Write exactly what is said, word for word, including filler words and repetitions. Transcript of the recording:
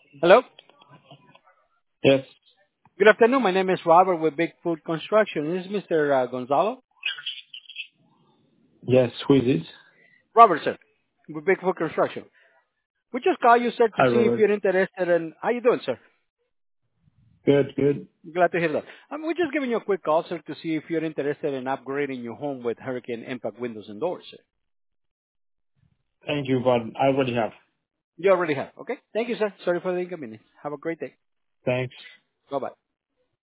Hello. Yes. Good afternoon. My name is Robert with Bigfoot Construction. This is Mister Uh, Gonzalo. Yes. Who is it? Robert, sir, with Bigfoot Construction. We just call you, sir, to Hi, see if Robert. you're interested in. How you doing, sir? Good, good. Glad to hear that. Um, we're just giving you a quick call, sir, to see if you're interested in upgrading your home with Hurricane Impact windows and doors, sir. Thank you, but I already have. You already have. Okay. Thank you, sir. Sorry for the inconvenience. Have a great day. Thanks. Bye bye.